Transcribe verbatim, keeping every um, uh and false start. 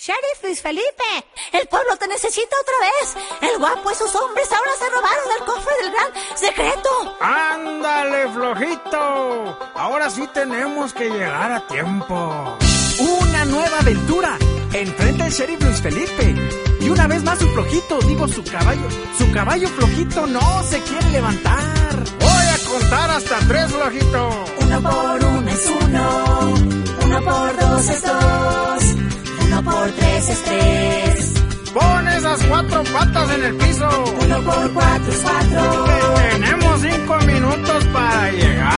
Sheriff Luis Felipe, el pueblo te necesita otra vez. El guapo y sus hombres ahora se robaron el cofre del gran secreto. ¡Ándale, flojito! Ahora sí tenemos que llegar a tiempo. Una nueva aventura. Enfrenta el Sheriff Luis Felipe. Y una vez más su flojito, digo su caballo. Su caballo flojito no se quiere levantar. Voy a contar hasta tres, flojito. Uno por uno es uno. Uno por dos es dos. Uno por tres es tres. Pon esas cuatro patas en el piso. Uno por cuatro es cuatro. Tenemos cinco minutos para llegar.